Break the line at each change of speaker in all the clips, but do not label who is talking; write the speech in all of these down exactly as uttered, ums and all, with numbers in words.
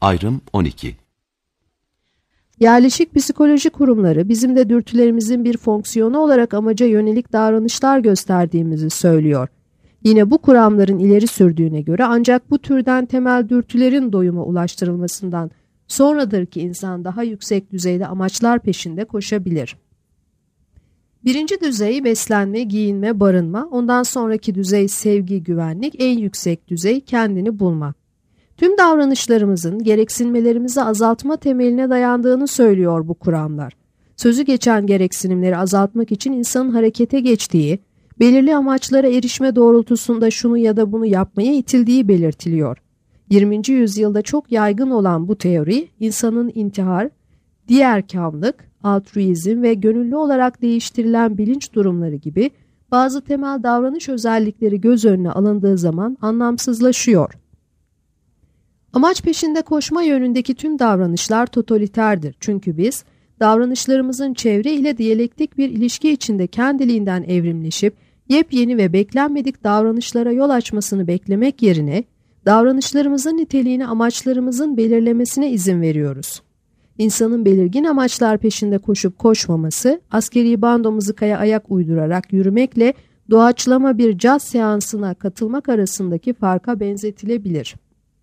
Ayrım on iki.
Yerleşik psikoloji kurumları bizim de dürtülerimizin bir fonksiyonu olarak amaca yönelik davranışlar gösterdiğimizi söylüyor. Yine bu kuramların ileri sürdüğüne göre ancak bu türden temel dürtülerin doyuma ulaştırılmasından sonradır ki insan daha yüksek düzeyde amaçlar peşinde koşabilir. Birinci düzey beslenme, giyinme, barınma, ondan sonraki düzey sevgi, güvenlik, en yüksek düzey kendini bulma. Tüm davranışlarımızın gereksinmelerimizi azaltma temeline dayandığını söylüyor bu kuramlar. Sözü geçen gereksinimleri azaltmak için insanın harekete geçtiği, belirli amaçlara erişme doğrultusunda şunu ya da bunu yapmaya itildiği belirtiliyor. yirminci yüzyılda çok yaygın olan bu teori, insanın intihar, diğerkamlık, altruizm ve gönüllü olarak değiştirilen bilinç durumları gibi bazı temel davranış özellikleri göz önüne alındığı zaman anlamsızlaşıyor. Amaç peşinde koşma yönündeki tüm davranışlar totaliterdir. Çünkü biz davranışlarımızın çevre ile diyalektik bir ilişki içinde kendiliğinden evrimleşip yepyeni ve beklenmedik davranışlara yol açmasını beklemek yerine davranışlarımızın niteliğini amaçlarımızın belirlemesine izin veriyoruz. İnsanın belirgin amaçlar peşinde koşup koşmaması, askeri bando mızıkaya ayak uydurarak yürümekle doğaçlama bir caz seansına katılmak arasındaki farka benzetilebilir.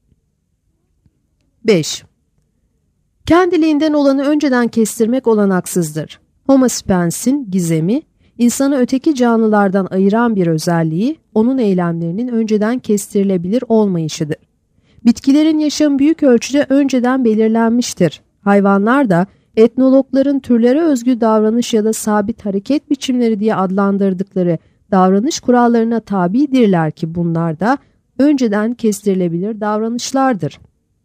beş. Kendiliğinden olanı önceden kestirmek olanaksızdır. Homo sapiens'in gizemi, insanı öteki canlılardan ayıran bir özelliği, onun eylemlerinin önceden kestirilebilir olmayışıdır. Bitkilerin yaşamı büyük ölçüde önceden belirlenmiştir. Hayvanlar da etnologların türlere özgü davranış ya da sabit hareket biçimleri diye adlandırdıkları davranış kurallarına tabidirler ki bunlar da önceden kestirilebilir davranışlardır.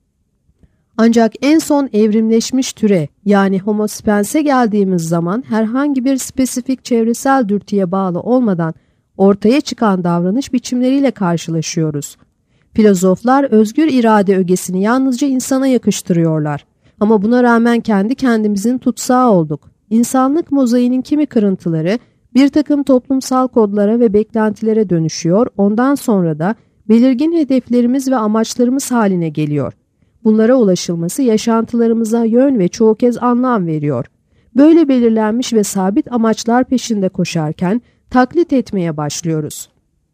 Ancak en son evrimleşmiş türe yani Homo sapiens'e geldiğimiz zaman herhangi bir spesifik çevresel dürtüye bağlı olmadan ortaya çıkan davranış biçimleriyle karşılaşıyoruz. Filozoflar özgür irade ögesini yalnızca insana yakıştırıyorlar. Ama buna rağmen kendi kendimizin tutsağı olduk. İnsanlık mozaiğinin kimi kırıntıları bir takım toplumsal kodlara ve beklentilere dönüşüyor, ondan sonra da belirgin hedeflerimiz ve amaçlarımız haline geliyor. Bunlara ulaşılması yaşantılarımıza yön ve çoğu kez anlam veriyor. Böyle belirlenmiş ve sabit amaçlar peşinde koşarken taklit etmeye başlıyoruz.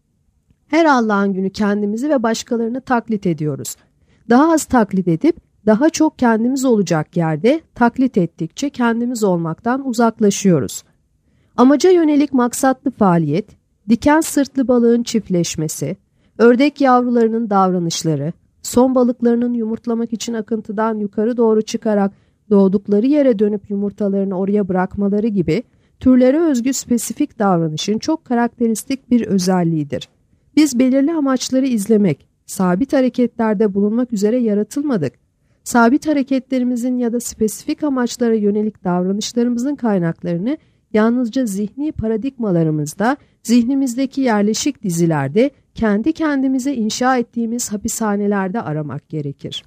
Her Allah'ın günü kendimizi ve başkalarını taklit ediyoruz. Daha az taklit edip daha çok kendimiz olacak yerde taklit ettikçe kendimiz olmaktan uzaklaşıyoruz. Amaca yönelik maksatlı faaliyet, diken sırtlı balığın çiftleşmesi, ördek yavrularının davranışları, son balıklarının yumurtlamak için akıntıdan yukarı doğru çıkarak doğdukları yere dönüp yumurtalarını oraya bırakmaları gibi türlere özgü spesifik davranışın çok karakteristik bir özelliğidir. Biz belirli amaçları izlemek, sabit hareketlerde bulunmak üzere yaratılmadık. Sabit hareketlerimizin ya da spesifik amaçlara yönelik davranışlarımızın kaynaklarını yalnızca zihni paradigmalarımızda, zihnimizdeki yerleşik dizilerde, kendi kendimize inşa ettiğimiz hapishanelerde aramak gerekir.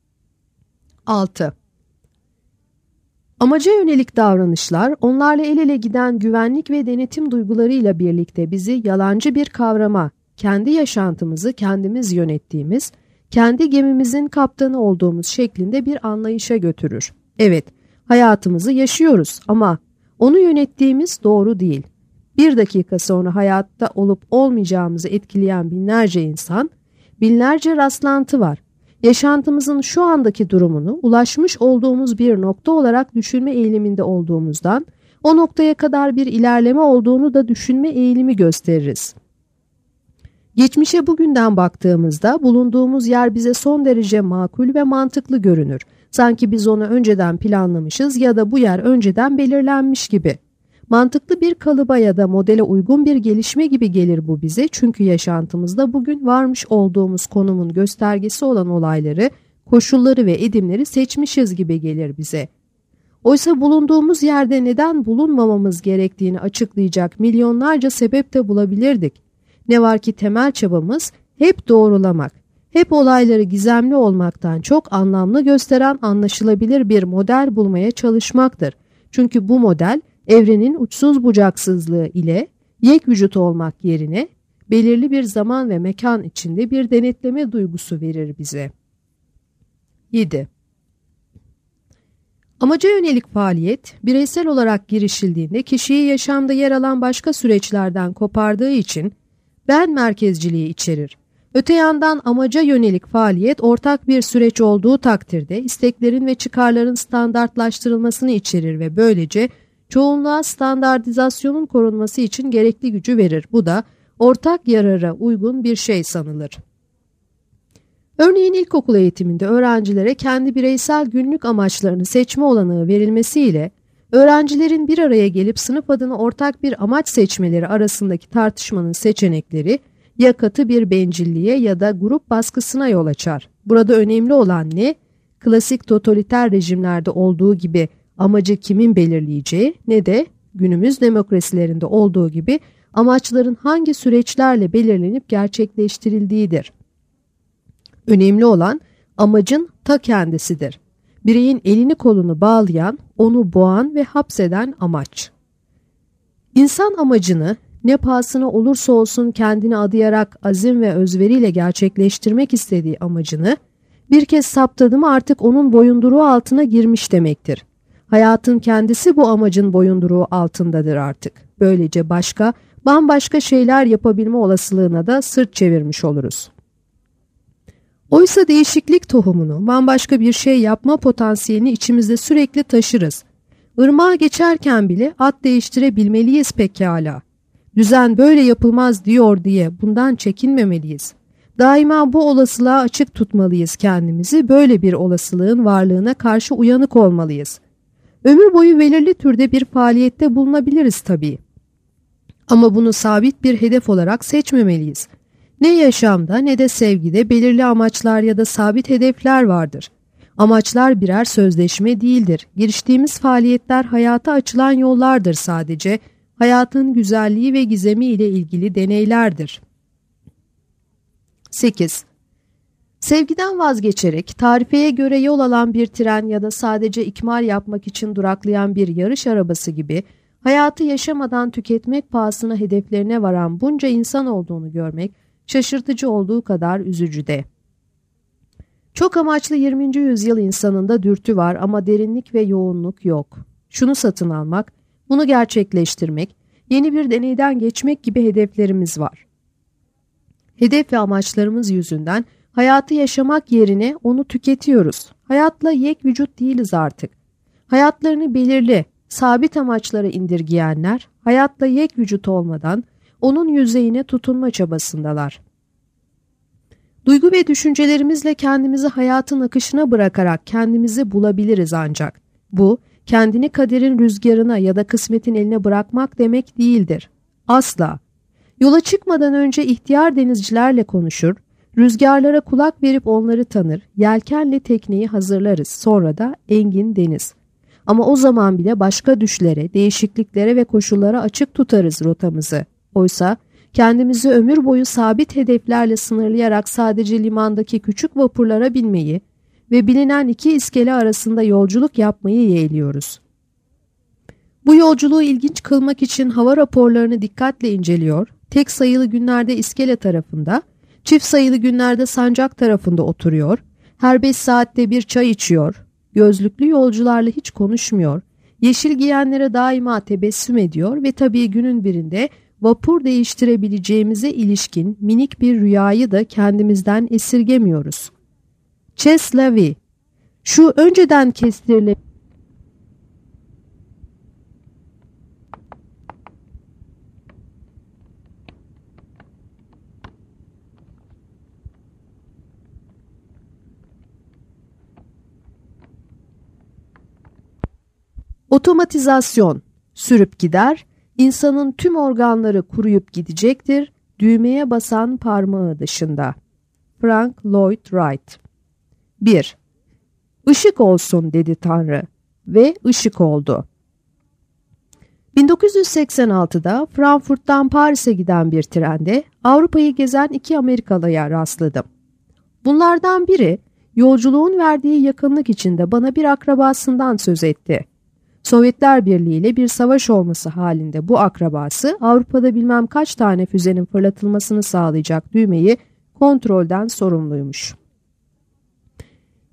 altı. Amaca yönelik davranışlar, onlarla el ele giden güvenlik ve denetim duygularıyla birlikte bizi yalancı bir kavrama, kendi yaşantımızı kendimiz yönettiğimiz, kendi gemimizin kaptanı olduğumuz şeklinde bir anlayışa götürür. Evet, hayatımızı yaşıyoruz ama onu yönettiğimiz doğru değil. Bir dakika sonra hayatta olup olmayacağımızı etkileyen binlerce insan, binlerce rastlantı var. Yaşantımızın şu andaki durumunu ulaşmış olduğumuz bir nokta olarak düşünme eğiliminde olduğumuzdan, o noktaya kadar bir ilerleme olduğunu da düşünme eğilimi gösteririz. Geçmişe bugünden baktığımızda bulunduğumuz yer bize son derece makul ve mantıklı görünür. Sanki biz onu önceden planlamışız ya da bu yer önceden belirlenmiş gibi. Mantıklı bir kalıba ya da modele uygun bir gelişme gibi gelir bu bize çünkü yaşantımızda bugün varmış olduğumuz konumun göstergesi olan olayları, koşulları ve edimleri seçmişiz gibi gelir bize. Oysa bulunduğumuz yerde neden bulunmamamız gerektiğini açıklayacak milyonlarca sebep de bulabilirdik. Ne var ki temel çabamız hep doğrulamak, hep olayları gizemli olmaktan çok anlamlı gösteren anlaşılabilir bir model bulmaya çalışmaktır. Çünkü bu model evrenin uçsuz bucaksızlığı ile yek vücut olmak yerine belirli bir zaman ve mekan içinde bir denetleme duygusu verir bize. yedi. Amaca yönelik faaliyet, bireysel olarak girişildiğinde kişiyi yaşamda yer alan başka süreçlerden kopardığı için ben merkezciliği içerir. Öte yandan amaca yönelik faaliyet ortak bir süreç olduğu takdirde isteklerin ve çıkarların standartlaştırılmasını içerir ve böylece çoğunluğa standartizasyonun korunması için gerekli gücü verir. Bu da ortak yarara uygun bir şey sanılır. Örneğin ilkokul eğitiminde öğrencilere kendi bireysel günlük amaçlarını seçme olanağı verilmesiyle öğrencilerin bir araya gelip sınıf adına ortak bir amaç seçmeleri arasındaki tartışmanın seçenekleri ya katı bir bencilliğe ya da grup baskısına yol açar. Burada önemli olan ne? Klasik totaliter rejimlerde olduğu gibi amacı kimin belirleyeceği ne de günümüz demokrasilerinde olduğu gibi amaçların hangi süreçlerle belirlenip gerçekleştirildiğidir. Önemli olan amacın ta kendisidir. Bireyin elini kolunu bağlayan, onu boğan ve hapseden amaç. İnsan amacını ne pahasına olursa olsun kendini adayarak azim ve özveriyle gerçekleştirmek istediği amacını bir kez saptadı mı artık onun boyunduruğu altına girmiş demektir. Hayatın kendisi bu amacın boyunduruğu altındadır artık. Böylece başka, bambaşka şeyler yapabilme olasılığına da sırt çevirmiş oluruz. Oysa değişiklik tohumunu, bambaşka bir şey yapma potansiyelini içimizde sürekli taşırız. Irmağa geçerken bile at değiştirebilmeliyiz pekala. Düzen böyle yapılmaz diyor diye bundan çekinmemeliyiz. Daima bu olasılığa açık tutmalıyız kendimizi, böyle bir olasılığın varlığına karşı uyanık olmalıyız. Ömür boyu belirli türde bir faaliyette bulunabiliriz tabii. Ama bunu sabit bir hedef olarak seçmemeliyiz. Ne yaşamda ne de sevgide belirli amaçlar ya da sabit hedefler vardır. Amaçlar birer sözleşme değildir. Giriştiğimiz faaliyetler hayata açılan yollardır sadece. Hayatın güzelliği ve gizemi ile ilgili deneylerdir. sekiz. Sevgiden vazgeçerek tarifeye göre yol alan bir tren ya da sadece ikmal yapmak için duraklayan bir yarış arabası gibi hayatı yaşamadan tüketmek pahasına hedeflerine varan bunca insan olduğunu görmek şaşırtıcı olduğu kadar üzücü de. Çok amaçlı yirminci yüzyıl insanında dürtü var ama derinlik ve yoğunluk yok. Şunu satın almak, bunu gerçekleştirmek, yeni bir deneyden geçmek gibi hedeflerimiz var. Hedef ve amaçlarımız yüzünden hayatı yaşamak yerine onu tüketiyoruz. Hayatla yek vücut değiliz artık. Hayatlarını belirli, sabit amaçlara indirgeyenler, hayatla yek vücut olmadan onun yüzeyine tutunma çabasındalar. Duygu ve düşüncelerimizle kendimizi hayatın akışına bırakarak kendimizi bulabiliriz ancak. Bu, kendini kaderin rüzgarına ya da kısmetin eline bırakmak demek değildir. Asla. Yola çıkmadan önce ihtiyar denizcilerle konuşur, rüzgarlara kulak verip onları tanır, yelkenle tekneyi hazırlarız, sonra da engin deniz. Ama o zaman bile başka düşlere, değişikliklere ve koşullara açık tutarız rotamızı. Oysa kendimizi ömür boyu sabit hedeflerle sınırlayarak sadece limandaki küçük vapurlara binmeyi ve bilinen iki iskele arasında yolculuk yapmayı yeğliyoruz. Bu yolculuğu ilginç kılmak için hava raporlarını dikkatle inceliyor, tek sayılı günlerde iskele tarafında, çift sayılı günlerde sancak tarafında oturuyor, her beş saatte bir çay içiyor, gözlüklü yolcularla hiç konuşmuyor, yeşil giyenlere daima tebessüm ediyor ve tabii günün birinde vapur değiştirebileceğimize ilişkin minik bir rüyayı da kendimizden esirgemiyoruz. Ches la vie. Şu önceden kestirilen otomatizasyon sürüp gider, insanın tüm organları kuruyup gidecektir, düğmeye basan parmağı dışında. Frank Lloyd Wright. bir. Işık olsun dedi Tanrı ve ışık oldu. bin dokuz yüz seksen altıda Frankfurt'tan Paris'e giden bir trende Avrupa'yı gezen iki Amerikalıya rastladım. Bunlardan biri yolculuğun verdiği yakınlık içinde bana bir akrabasından söz etti. Sovyetler Birliği ile bir savaş olması halinde bu akrabası Avrupa'da bilmem kaç tane füzenin fırlatılmasını sağlayacak düğmeyi kontrolden sorumluymuş.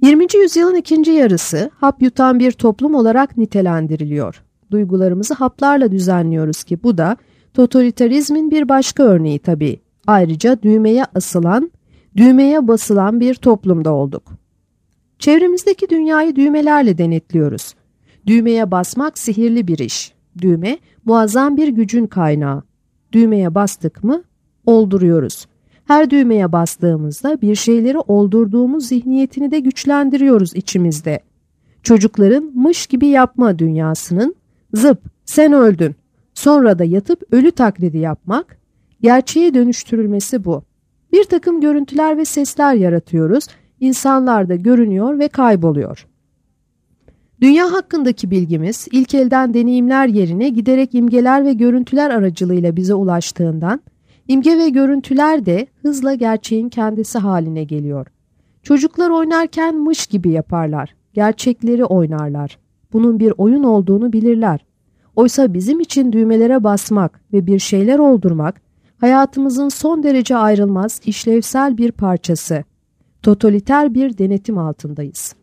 yirminci yüzyılın ikinci yarısı hap yutan bir toplum olarak nitelendiriliyor. Duygularımızı haplarla düzenliyoruz ki bu da totalitarizmin bir başka örneği tabii. Ayrıca düğmeye asılan, düğmeye basılan bir toplumda olduk. Çevremizdeki dünyayı düğmelerle denetliyoruz. Düğmeye basmak sihirli bir iş. Düğme muazzam bir gücün kaynağı. Düğmeye bastık mı olduruyoruz. Her düğmeye bastığımızda bir şeyleri oldurduğumuz zihniyetini de güçlendiriyoruz içimizde. Çocukların mış gibi yapma dünyasının zıp sen öldün sonra da yatıp ölü taklidi yapmak, gerçeğe dönüştürülmesi bu. Bir takım görüntüler ve sesler yaratıyoruz, insanlar da görünüyor ve kayboluyor. Dünya hakkındaki bilgimiz ilk elden deneyimler yerine giderek imgeler ve görüntüler aracılığıyla bize ulaştığından, imge ve görüntüler de hızla gerçeğin kendisi haline geliyor. Çocuklar oynarken mış gibi yaparlar, gerçekleri oynarlar. Bunun bir oyun olduğunu bilirler. Oysa bizim için düğmelere basmak ve bir şeyler oldurmak, hayatımızın son derece ayrılmaz, işlevsel bir parçası. Totaliter bir denetim altındayız.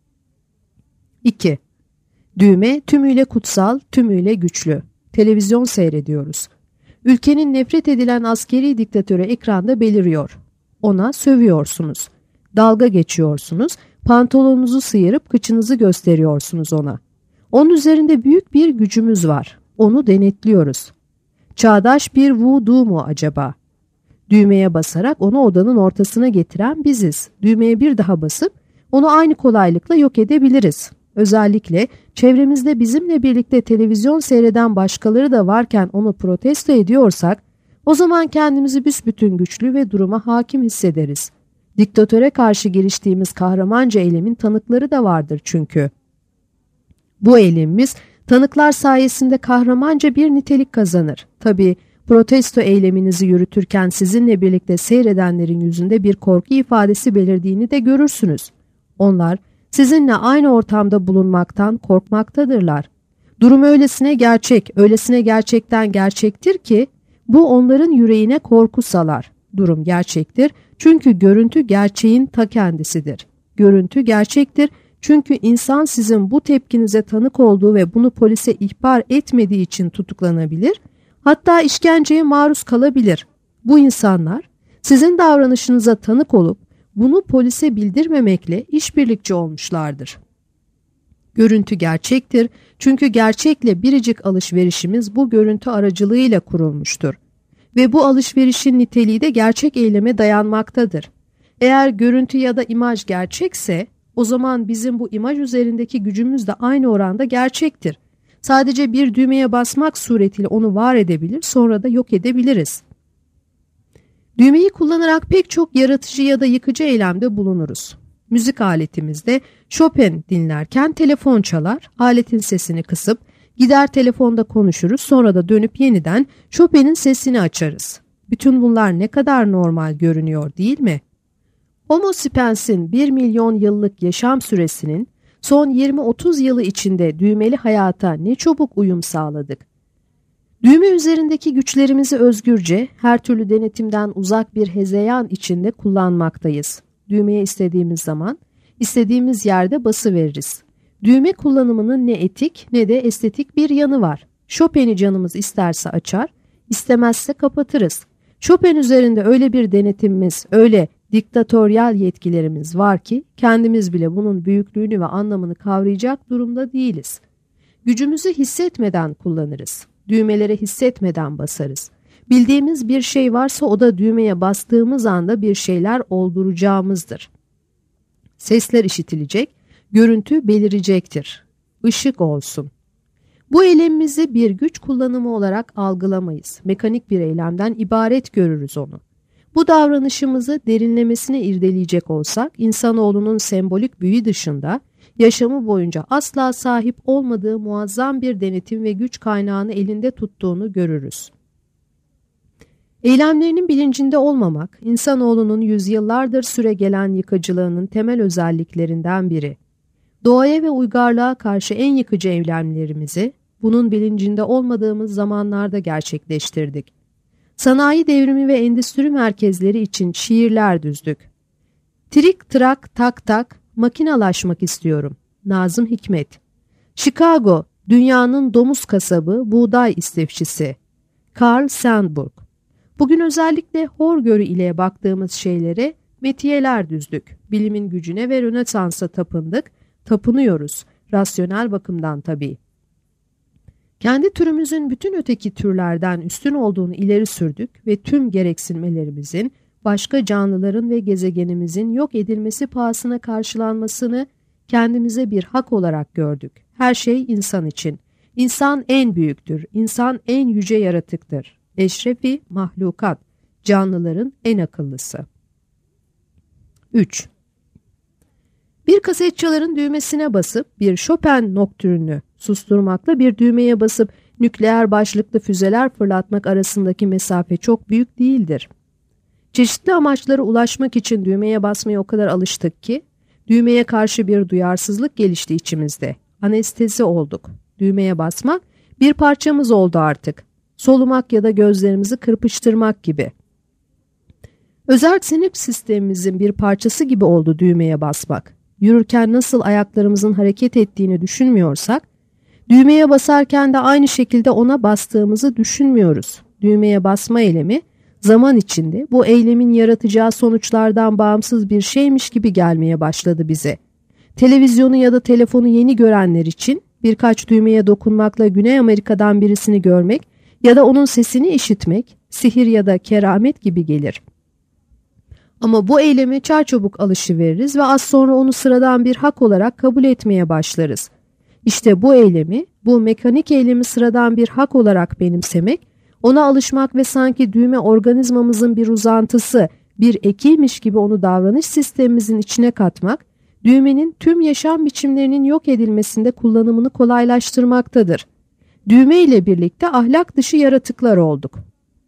iki. Düğme tümüyle kutsal, tümüyle güçlü. Televizyon seyrediyoruz. Ülkenin nefret edilen askeri diktatörü ekranda beliriyor. Ona sövüyorsunuz. Dalga geçiyorsunuz. Pantolonunuzu sıyırıp kıçınızı gösteriyorsunuz ona. Onun üzerinde büyük bir gücümüz var. Onu denetliyoruz. Çağdaş bir voodoo mu acaba? Düğmeye basarak onu odanın ortasına getiren biziz. Düğmeye bir daha basıp onu aynı kolaylıkla yok edebiliriz. Özellikle çevremizde bizimle birlikte televizyon seyreden başkaları da varken onu protesto ediyorsak, o zaman kendimizi büsbütün güçlü ve duruma hakim hissederiz. Diktatöre karşı giriştiğimiz kahramanca eylemin tanıkları da vardır çünkü. Bu eylemimiz tanıklar sayesinde kahramanca bir nitelik kazanır. Tabii protesto eyleminizi yürütürken sizinle birlikte seyredenlerin yüzünde bir korku ifadesi belirdiğini de görürsünüz. Onlar sizinle aynı ortamda bulunmaktan korkmaktadırlar. Durum öylesine gerçek, öylesine gerçekten gerçektir ki bu onların yüreğine korku salar. Durum gerçektir çünkü görüntü gerçeğin ta kendisidir. Görüntü gerçektir çünkü insan sizin bu tepkinize tanık olduğu ve bunu polise ihbar etmediği için tutuklanabilir, hatta işkenceye maruz kalabilir. Bu insanlar sizin davranışınıza tanık olup bunu polise bildirmemekle işbirlikçi olmuşlardır. Görüntü gerçektir çünkü gerçekle biricik alışverişimiz bu görüntü aracılığıyla kurulmuştur. Ve bu alışverişin niteliği de gerçek eyleme dayanmaktadır. Eğer görüntü ya da imaj gerçekse, o zaman bizim bu imaj üzerindeki gücümüz de aynı oranda gerçektir. Sadece bir düğmeye basmak suretiyle onu var edebilir, sonra da yok edebiliriz. Düğmeyi kullanarak pek çok yaratıcı ya da yıkıcı eylemde bulunuruz. Müzik aletimizde Chopin dinlerken telefon çalar, aletin sesini kısıp gider telefonda konuşuruz, sonra da dönüp yeniden Chopin'in sesini açarız. Bütün bunlar ne kadar normal görünüyor değil mi? Homo sapiens'in bir milyon yıllık yaşam süresinin son yirmi otuz yılı içinde düğmeli hayata ne çabuk uyum sağladık. Düğme üzerindeki güçlerimizi özgürce, her türlü denetimden uzak bir hezeyan içinde kullanmaktayız. Düğmeye istediğimiz zaman, istediğimiz yerde basıveririz. Düğme kullanımının ne etik ne de estetik bir yanı var. Chopin'i canımız isterse açar, istemezse kapatırız. Chopin üzerinde öyle bir denetimimiz, öyle diktatöryal yetkilerimiz var ki kendimiz bile bunun büyüklüğünü ve anlamını kavrayacak durumda değiliz. Gücümüzü hissetmeden kullanırız. Düğmelere hissetmeden basarız. Bildiğimiz bir şey varsa o da düğmeye bastığımız anda bir şeyler olduracağımızdır. Sesler işitilecek, görüntü belirecektir. Işık olsun. Bu eylemimizi bir güç kullanımı olarak algılamayız. Mekanik bir eylemden ibaret görürüz onu. Bu davranışımızı derinlemesine irdeleyecek olsak, insanoğlunun sembolik büyü dışında yaşamı boyunca asla sahip olmadığı muazzam bir denetim ve güç kaynağını elinde tuttuğunu görürüz. Eylemlerinin bilincinde olmamak, insanoğlunun yüzyıllardır süregelen yıkıcılığının temel özelliklerinden biri. Doğaya ve uygarlığa karşı en yıkıcı eylemlerimizi, bunun bilincinde olmadığımız zamanlarda gerçekleştirdik. Sanayi devrimi ve endüstri merkezleri için şiirler düzdük. Trik trak tak tak, makinalaşmak istiyorum. Nazım Hikmet. Chicago, dünyanın domuz kasabı, buğday istifçisi. Carl Sandburg. Bugün özellikle hoşgörü ile baktığımız şeylere metiyeler düzdük. Bilimin gücüne ve Rönesans'a tapındık, tapınıyoruz. Rasyonel bakımdan tabii. Kendi türümüzün bütün öteki türlerden üstün olduğunu ileri sürdük ve tüm gereksinmelerimizin başka canlıların ve gezegenimizin yok edilmesi pahasına karşılanmasını kendimize bir hak olarak gördük. Her şey insan için. İnsan en büyüktür, insan en yüce yaratıktır. Eşrefi mahlukat, canlıların en akıllısı. üç. Bir kasetçaların düğmesine basıp bir Chopin noktürnü susturmakla bir düğmeye basıp nükleer başlıklı füzeler fırlatmak arasındaki mesafe çok büyük değildir. Çeşitli amaçlara ulaşmak için düğmeye basmaya o kadar alıştık ki, düğmeye karşı bir duyarsızlık gelişti içimizde. Anestezi olduk. Düğmeye basmak bir parçamız oldu artık. Solumak ya da gözlerimizi kırpıştırmak gibi. Özel sinir sistemimizin bir parçası gibi oldu düğmeye basmak. Yürürken nasıl ayaklarımızın hareket ettiğini düşünmüyorsak, düğmeye basarken de aynı şekilde ona bastığımızı düşünmüyoruz. Düğmeye basma eylemi, zaman içinde bu eylemin yaratacağı sonuçlardan bağımsız bir şeymiş gibi gelmeye başladı bize. Televizyonu ya da telefonu yeni görenler için birkaç düğmeye dokunmakla Güney Amerika'dan birisini görmek ya da onun sesini işitmek, sihir ya da keramet gibi gelir. Ama bu eyleme çarçabuk alışıveririz ve az sonra onu sıradan bir hak olarak kabul etmeye başlarız. İşte bu eylemi, bu mekanik eylemi sıradan bir hak olarak benimsemek, ona alışmak ve sanki düğme organizmamızın bir uzantısı, bir ekiymiş gibi onu davranış sistemimizin içine katmak, düğmenin tüm yaşam biçimlerinin yok edilmesinde kullanımını kolaylaştırmaktadır. Düğme ile birlikte ahlak dışı yaratıklar olduk.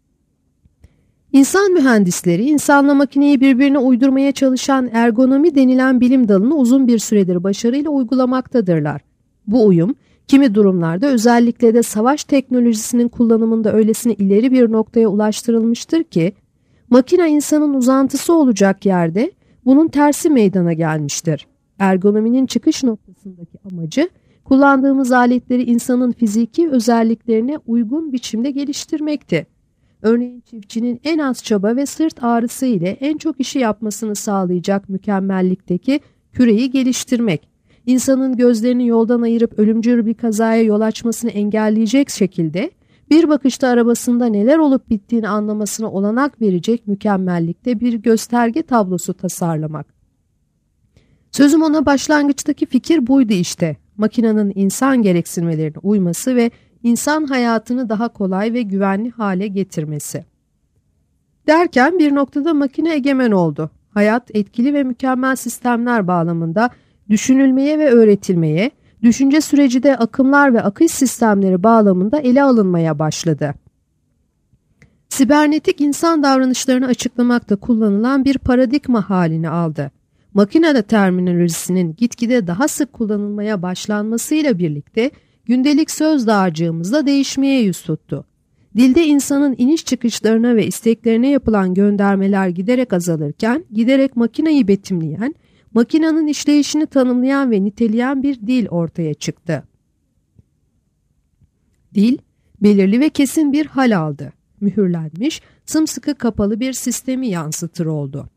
İnsan mühendisleri, insanla makineyi birbirine uydurmaya çalışan ergonomi denilen bilim dalını uzun bir süredir başarıyla uygulamaktadırlar. Bu uyum, kimi durumlarda özellikle de savaş teknolojisinin kullanımında öylesine ileri bir noktaya ulaştırılmıştır ki, makine insanın uzantısı olacak yerde bunun tersi meydana gelmiştir. Ergonominin çıkış noktasındaki amacı, kullandığımız aletleri insanın fiziki özelliklerine uygun biçimde geliştirmekti. Örneğin çiftçinin en az çaba ve sırt ağrısı ile en çok işi yapmasını sağlayacak mükemmellikteki küreyi geliştirmek, insanın gözlerini yoldan ayırıp ölümcül bir kazaya yol açmasını engelleyecek şekilde bir bakışta arabasında neler olup bittiğini anlamasına olanak verecek mükemmellikte bir gösterge tablosu tasarlamak. Sözüm ona başlangıçtaki fikir buydu işte. Makinenin insan gereksinmelerine uyması ve insan hayatını daha kolay ve güvenli hale getirmesi. Derken bir noktada makine egemen oldu. Hayat etkili ve mükemmel sistemler bağlamında düşünülmeye ve öğretilmeye, düşünce süreci de akımlar ve akış sistemleri bağlamında ele alınmaya başladı. Sibernetik insan davranışlarını açıklamakta kullanılan bir paradigma halini aldı. Makine terminolojisinin gitgide daha sık kullanılmaya başlanmasıyla birlikte gündelik söz dağarcığımızda değişmeye yüz tuttu. Dilde insanın iniş çıkışlarına ve isteklerine yapılan göndermeler giderek azalırken, giderek makineyi betimleyen, makinenin işleyişini tanımlayan ve niteleyen bir dil ortaya çıktı. Dil, belirli ve kesin bir hal aldı. Mühürlenmiş, sımsıkı kapalı bir sistemi yansıtır oldu.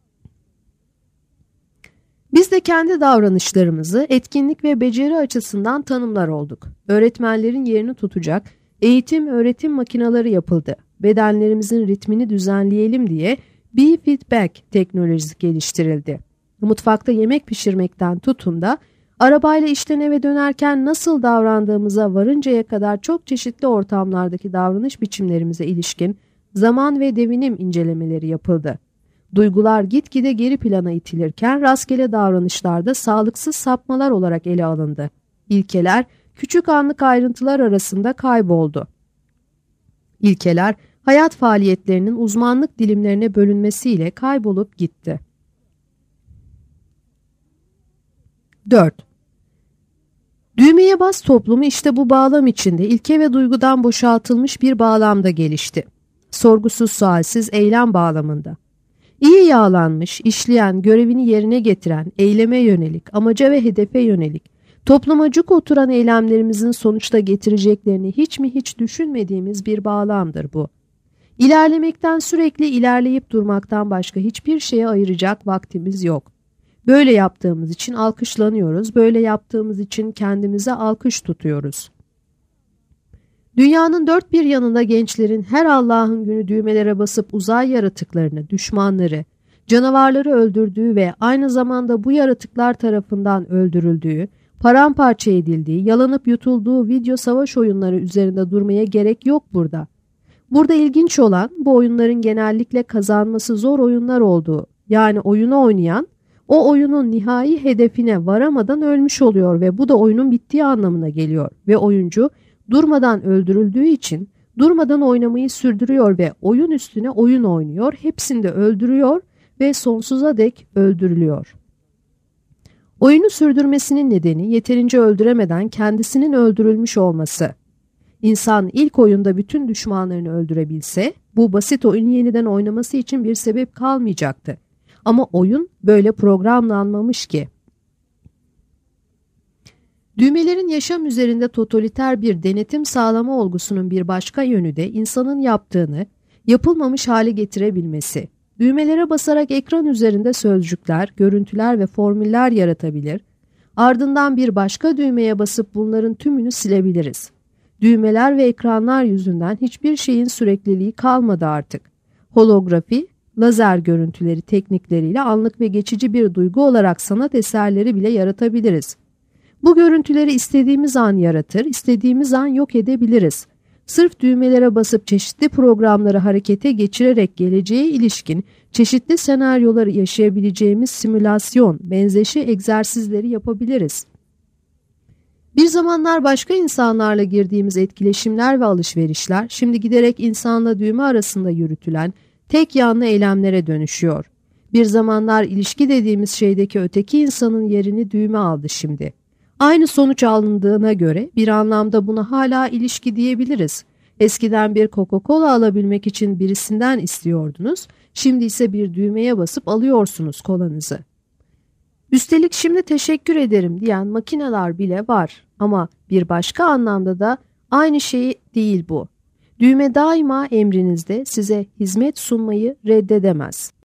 Biz de kendi davranışlarımızı etkinlik ve beceri açısından tanımlar olduk. Öğretmenlerin yerini tutacak eğitim-öğretim makineleri yapıldı. Bedenlerimizin ritmini düzenleyelim diye biofeedback teknolojisi geliştirildi. Mutfakta yemek pişirmekten tutun da arabayla işten eve dönerken nasıl davrandığımıza varıncaya kadar çok çeşitli ortamlardaki davranış biçimlerimize ilişkin zaman ve devinim incelemeleri yapıldı. Duygular gitgide geri plana itilirken rastgele davranışlarda sağlıksız sapmalar olarak ele alındı. İlkeler küçük anlık ayrıntılar arasında kayboldu. İlkeler hayat faaliyetlerinin uzmanlık dilimlerine bölünmesiyle kaybolup gitti. dört. Düğmeye bas toplumu işte bu bağlam içinde ilke ve duygudan boşaltılmış bir bağlamda gelişti. Sorgusuz sualsiz eylem bağlamında. İyi yağlanmış, işleyen, görevini yerine getiren, eyleme yönelik, amaca ve hedefe yönelik, topluma cuk oturan eylemlerimizin sonuçta getireceklerini hiç mi hiç düşünmediğimiz bir bağlamdır bu. İlerlemekten, sürekli ilerleyip durmaktan başka hiçbir şeye ayıracak vaktimiz yok. Böyle yaptığımız için alkışlanıyoruz, böyle yaptığımız için kendimize alkış tutuyoruz. Dünyanın dört bir yanında gençlerin her Allah'ın günü düğmelere basıp uzay yaratıklarını, düşmanları, canavarları öldürdüğü ve aynı zamanda bu yaratıklar tarafından öldürüldüğü, paramparça edildiği, yalanıp yutulduğu video savaş oyunları üzerinde durmaya gerek yok burada. Burada ilginç olan bu oyunların genellikle kazanması zor oyunlar olduğu, yani oyunu oynayan, o oyunun nihai hedefine varamadan ölmüş oluyor ve bu da oyunun bittiği anlamına geliyor ve oyuncu durmadan öldürüldüğü için durmadan oynamayı sürdürüyor ve oyun üstüne oyun oynuyor, hepsini de öldürüyor ve sonsuza dek öldürülüyor. Oyunu sürdürmesinin nedeni yeterince öldüremeden kendisinin öldürülmüş olması. İnsan ilk oyunda bütün düşmanlarını öldürebilse bu basit oyunu yeniden oynaması için bir sebep kalmayacaktı. Ama oyun böyle programlanmamış ki. Düğmelerin yaşam üzerinde totaliter bir denetim sağlama olgusunun bir başka yönü de insanın yaptığını yapılmamış hale getirebilmesi. Düğmelere basarak ekran üzerinde sözcükler, görüntüler ve formüller yaratabilir, ardından bir başka düğmeye basıp bunların tümünü silebiliriz. Düğmeler ve ekranlar yüzünden hiçbir şeyin sürekliliği kalmadı artık. Holografi, lazer görüntüleri teknikleriyle anlık ve geçici bir duygu olarak sanat eserleri bile yaratabiliriz. Bu görüntüleri istediğimiz an yaratır, istediğimiz an yok edebiliriz. Sırf düğmelere basıp çeşitli programları harekete geçirerek geleceğe ilişkin çeşitli senaryoları yaşayabileceğimiz simülasyon, benzeşi egzersizleri yapabiliriz. Bir zamanlar başka insanlarla girdiğimiz etkileşimler ve alışverişler, şimdi giderek insanla düğme arasında yürütülen tek yanlı eylemlere dönüşüyor. Bir zamanlar ilişki dediğimiz şeydeki öteki insanın yerini düğme aldı şimdi. Aynı sonuç alındığına göre bir anlamda buna hala ilişki diyebiliriz. Eskiden bir Coca-Cola alabilmek için birisinden istiyordunuz, şimdi ise bir düğmeye basıp alıyorsunuz kolanızı. Üstelik şimdi teşekkür ederim diyen makineler bile var ama bir başka anlamda da aynı şey değil bu. Düğme daima emrinizde, size hizmet sunmayı reddedemez.